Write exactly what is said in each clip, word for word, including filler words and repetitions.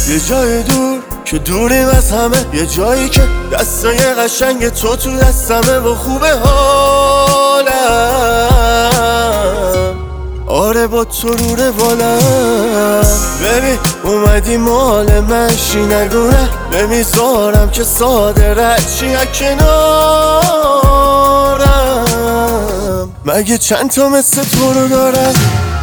یه جای دور که دوریم از همه، یه جایی که دستای قشنگ تو تو دستمه و خوبه حالم. آره با تو رو روالم. ببین اومدی مال منشی، نگونه نمیذارم که ساده رچی از کنارم. مگه چند تا مثل تو رو دارم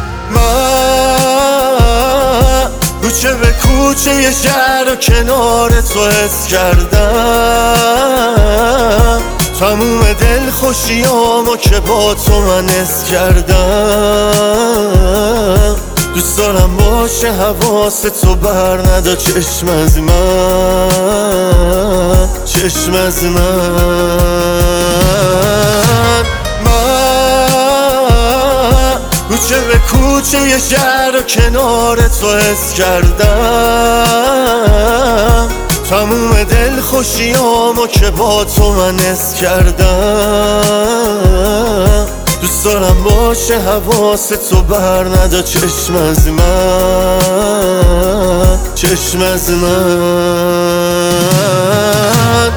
من؟ کوچه به کوچه یه شهر و کنار تو حس کردم. تموم دل خوشیامو که با تو من حس کردم. دوست دارم باشه حواست تو بر ندا چشم از من، چشم از من. من کوچه به کوچه یه شهر و کنار تو حس کردم. تموم دل خوشیامو که با تو من حس کردم. دوست دارم باشه حواست تو بر ندا چشم از من، چشم از من.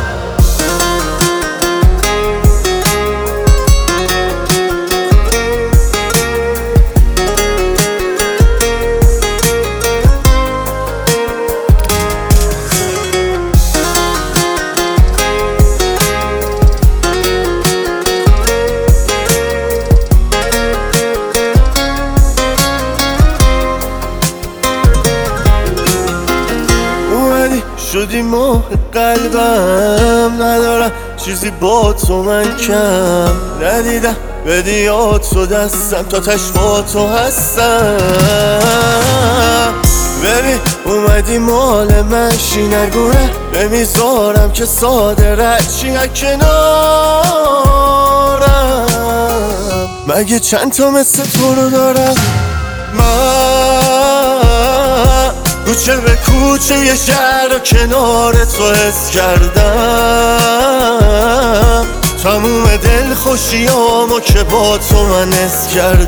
شدی ماه قلبم، ندارم چیزی با تو من کم. ندیدم بدیات تو دستم تا تش با تو هستم. ببین اومدی مال منشی، نگونه نمیذارم که ساده رچی از کنارم. مگه چند تا مثل تو رو دارم من؟ کوچه به کوچه یه شهر و کنار تو حس کردم. تموم دل خوشیامو که با تو من حس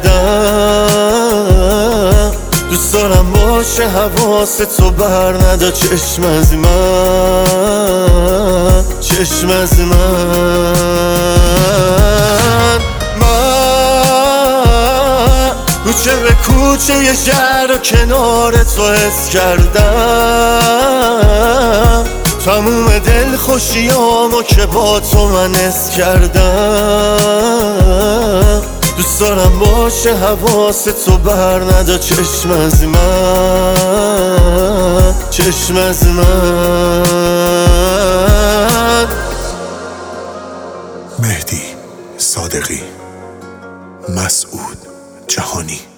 کردم. دوست دارم باشه حواست تو بر ندا چشم از من، چشم از من. کوچه به کوچه یه شهر و کنار تو حس کردم. تموم دل خوشیامو که با تو من حس کردم. دوست دارم باشه حواست تو بر ندا چشم از من، چشم از من. مهدی صادقی، مسعود جهانی.